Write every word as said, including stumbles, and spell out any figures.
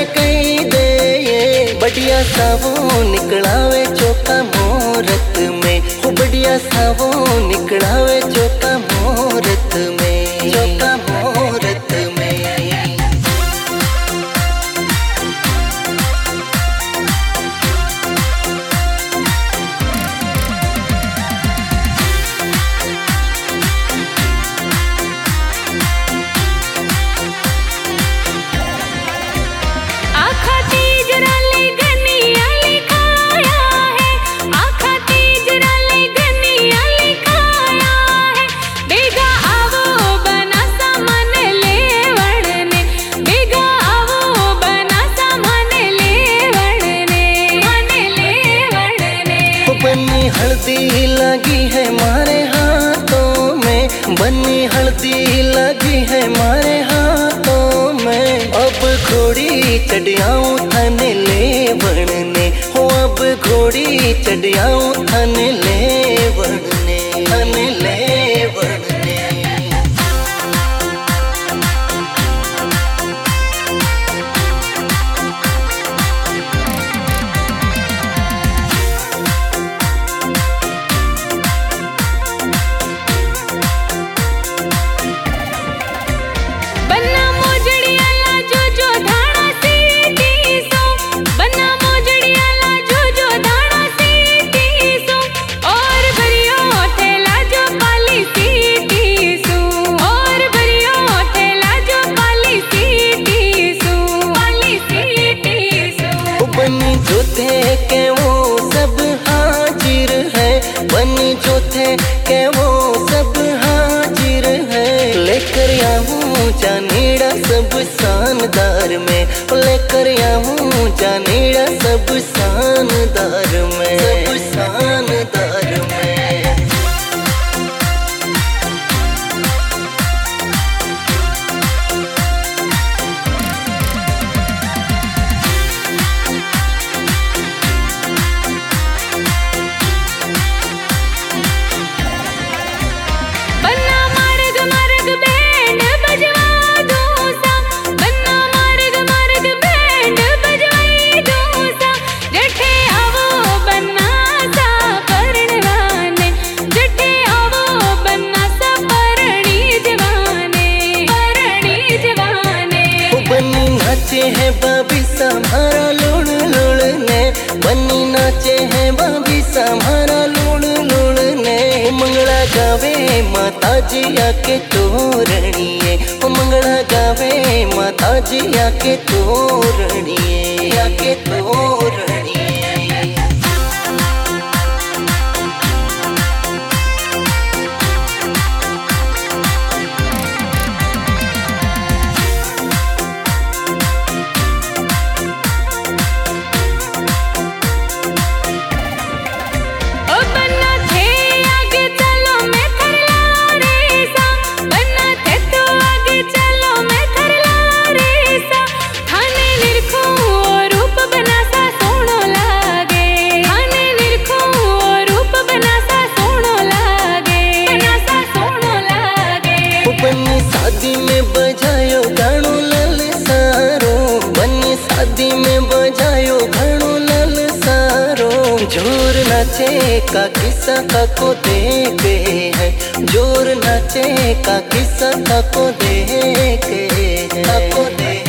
कई दे बढ़िया सावो निकलावे चौका मुहूर्त में, हो बढ़िया सावो निकलावे चौका मुहूर्त में, चौका मुहूर्त में। बन्नी हल्दी लगी है मारे हाथों में, बन्नी हल्दी लगी है मारे हाथों में। अब घोड़ी चढ़ियाऊं थाने ले बढ़ने, हो अब घोड़ी चढ़ियाऊं थाने ले बढ़ने, थाने ले बढ़ने। बनी जो थे के वो सब हाजिर है, बनी जो थे के वो सब हाजिर है। लेकर आऊं जानेड़ा सब शानदार में, लेकर आऊं जानेड़ा सब शानदार में, सब शानदार में। नाचे है बाबी सम्हारा लुड़ लुड़ने, बन्नी नाचे है बाबी सम्हारा लुड़ लुड़ने। मंगला गावे माता जी आके तोरणिए, मंगला गावे माता जी आके तोरणिए, आके तोरणिए। बन्नी शादी में बजायो गानो लल सारो, बन्नी शादी में बजायो गानो लल सारो। जोर नाचे का किस्सा को देखे है, जोर नाचे का किस्सा को देखे है, को देखे